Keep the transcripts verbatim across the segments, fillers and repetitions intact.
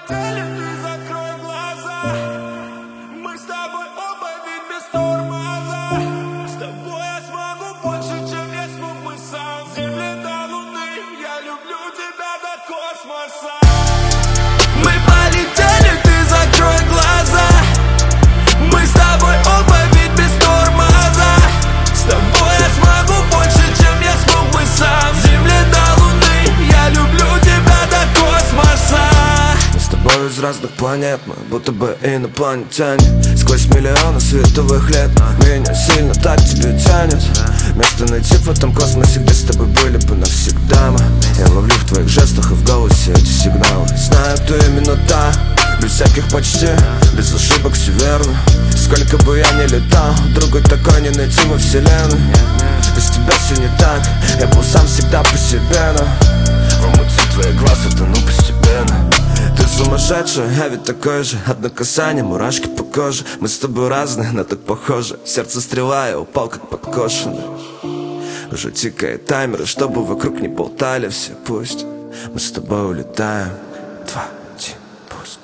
полетели, ты закрой глаза. Мы с тобой оба ведь без тормоза. С тобой я смогу больше, чем я смог бы сам. С земли до луны, я люблю тебя до космоса. Мы полетели, ты закрой глаза. Мы с тобой оба ведь без тормоза. С тобой я смогу больше, чем я смог бы сам. С земли до луны, я люблю тебя до космоса. Мы с тобой из разных планет, мы будто бы инопланетяне. Сквозь миллионы световых лет меня сильно так тебе тянет. Место найти в этом космосе, где с тобой были бы навсегда мы. Я ловлю в твоих жестах и в голосе эти сигналы. Знаю, ты именно та, без всяких почти, без ошибок, все верно. Сколько бы я ни летал, другой такой не найти во вселенной. Без тебя все не так, я был сам всегда по себе, но в омуте твоих глаз я тону постепенно. Ты сумасшедшая, я ведь такой же. Одно касание, мурашки по коже. Мы с тобой разные, но так похожи. Сердце стрела, я упал как подкошенный. Уже тикает таймер, и чтобы вокруг не болтали все, пусть мы с тобой улетаем. Два, один, пуск.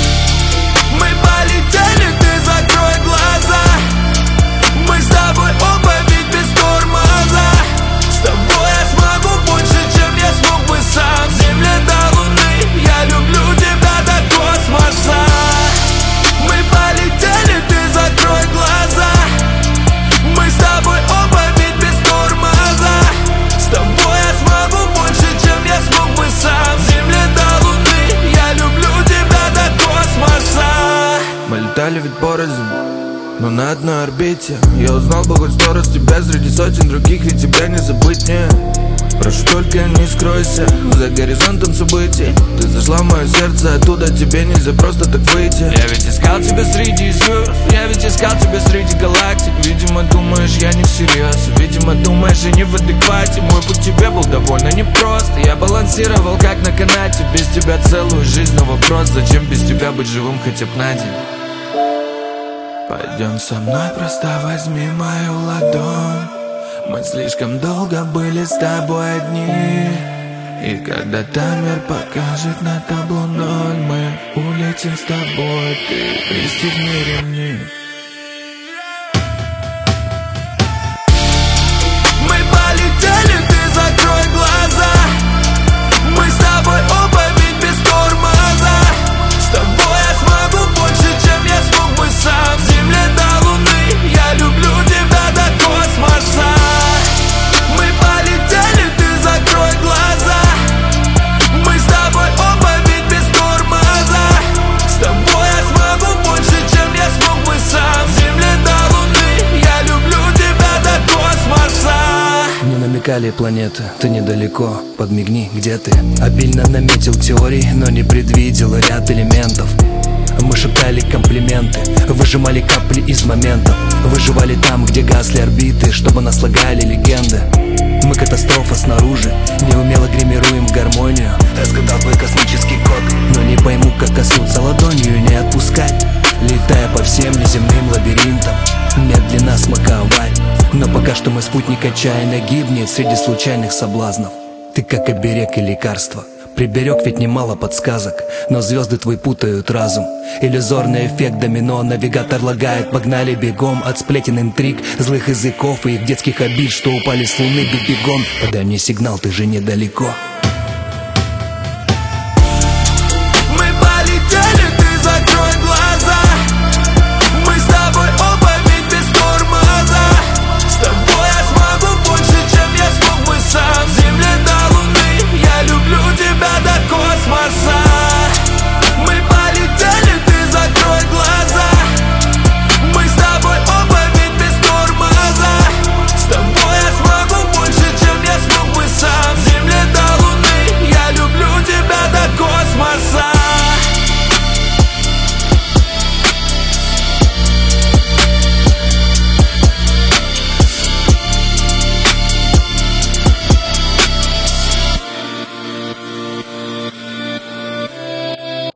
Мы полетели, ты закрой глаза. Мы с тобой оба ведь без тормоза. С тобой я смогу больше, чем я смог бы сам. С земли до луны, я люблю тебя до космоса. Мы полетели, ты закрой глаза. Мы с тобой оба ведь без тормоза. С тобой я смогу больше, чем я смог бы сам. С земли до луны, я люблю тебя до космоса. Мы летали ведь порознь, но на одной орбите. Я узнал бы хоть сто раз тебя среди сотен других, ведь тебя не забыть мне. Прошу, только не скройся за горизонтом событий. Ты зашла в мое сердце, оттуда тебе нельзя просто так выйти. Я ведь искал тебя среди звезд, я ведь искал тебя среди галактик. Видимо, думаешь, я не всерьез, видимо, думаешь, я не в адеквате. Мой путь к тебе был довольно непрост. Я балансировал как на канате, без тебя целую жизнь, но вопрос: зачем без тебя быть живым хотя бы на день? Пойдем со мной, просто возьми мою ладонь. Мы слишком долго были с тобой одни, и когда таймер покажет на табло ноль, мы улетим с тобой, ты пристегни ремни. Мы полетели, ты закрой глаза. Мы с тобой оба ведь без тормоза. С тобой я смогу больше, чем я смог бы сам. С земли до луны, я люблю тебя до космоса. Мы полетели, ты закрой глаза. Мы с тобой оба ведь без тормоза. С тобой я смогу больше, чем я смог бы сам. С земли до луны, я люблю тебя до космоса. Не намекали планеты, ты недалеко, подмигни, где ты. Обильно наметил теории, но не предвидел ряд элементов. Мы шептали комплименты, выжимали капли из моментов. Выживали там, где гасли орбиты, чтобы нас лагали легенды. Мы катастрофа снаружи, неумело гримируем гармонию. Разгадал твой космический код, но не пойму, как коснуться ладонью и не отпускать. Летая по всем неземным лабиринтам, медленно смаковать. Но пока что мой спутник отчаянно гибнет среди случайных соблазнов. Ты как оберег и лекарство, приберег ведь немало подсказок, но звезды твои путают разум. Иллюзорный эффект домино, навигатор лагает. Погнали бегом от сплетен интриг, злых языков и их детских обид, что упали с луны. Бег бегом, подай мне сигнал, ты же недалеко.